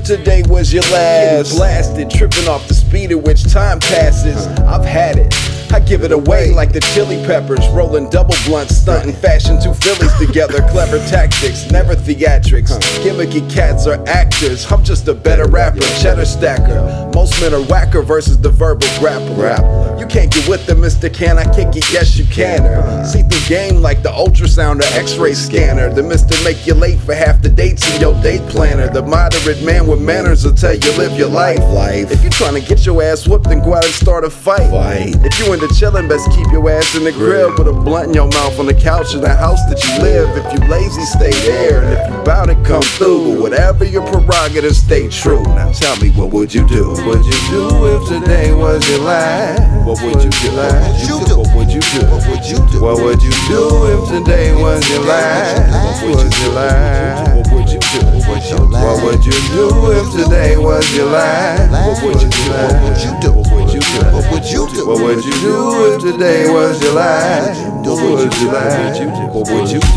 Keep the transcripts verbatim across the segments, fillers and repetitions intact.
today was your last. Getting blasted, tripping off the speed at which time passes. I've had it, I give it away like the Chili Peppers, rolling double blunts, stunting fashion two Phillies together. Clever tactics, never theatrics. Gimmicky cats are actors, I'm just a better rapper. Cheddar stacker, most men are whacker versus the verbal grappler. You can't get with them, Mister Can I kick it? Yes you can. See through game like the ultrasound or x-ray scanner. The Mister make you late for half the dates in your date planner. The moderate man with manners will tell you live your life. If you're trying to get your ass whooped, then go out and start a fight. If you into chillin', best keep your ass in the crib with a blunt in your mouth on the couch in the house that you live. If you lazy, stay there, and if you bout it, come through. Whatever your prerogative, stay true. Now tell me, what would you do? What would you do if today was your last? What would you do? What would you do? What would you do? What would you do if today was your last? What would you last? What would you do? What would you do if today was your last? What would you do? What would you do? What would you do? What would you do? What would you do if today was your last? What would you last? What would you do?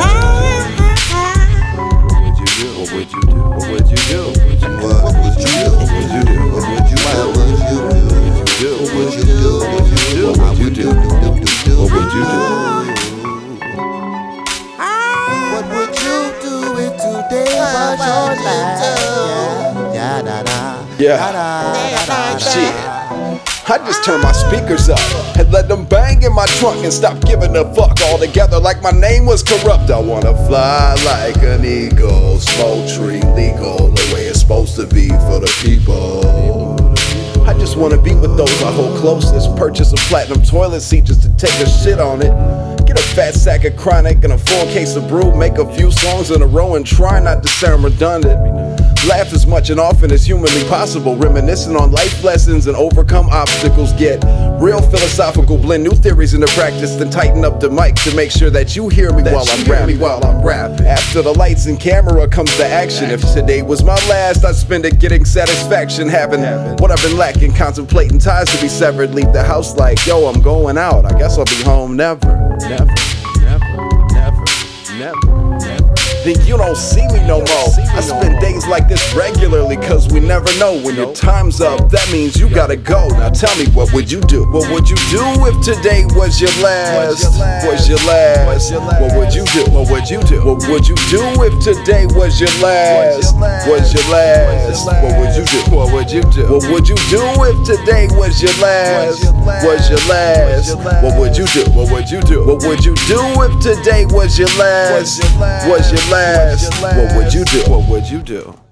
What would you do? What would you do? What would you do? What would you do? What would you do? What would you do? What would you do? What would you do? What would you do? What would you do? What would you do? What would you do if today was your last? Yeah, da da. Yeah. Shit. I just turn my speakers up and let them bang in my trunk and stop giving a fuck altogether like my name was corrupt. I wanna fly like an eagle, smoke tree legal, the way it's supposed to be for the people. I just wanna be with those I hold closest, purchase a platinum toilet seat just to take a shit on it. Get a fat sack of chronic and a full case of brew, make a few songs in a row and try not to sound redundant. Laugh as much and often as humanly possible, reminiscing on life lessons and overcome obstacles. Get real philosophical, blend new theories into practice, then tighten up the mic to make sure that you hear me while I'm rapping. While I'm rapping. After the lights and camera comes the action. If today was my last, I'd spend it getting satisfaction, having what I've been lacking, contemplating ties to be severed. Leave the house like, yo, I'm going out. I guess I'll be home never, never, never, never, never. Then you don't see me no more. I spend days like this regularly, cause we never know. When your time's up, that means you gotta go. Now tell me, what would you do? What would you do if today was your last? Was your last? What would you do? What would you do? What would you do if today was your last? Was your last? What would you do? What would you do? What would you do if today was your last? Was your last? What would you do? What would you do? What would you do if today was your last? Was your last? What would you do? What would you do?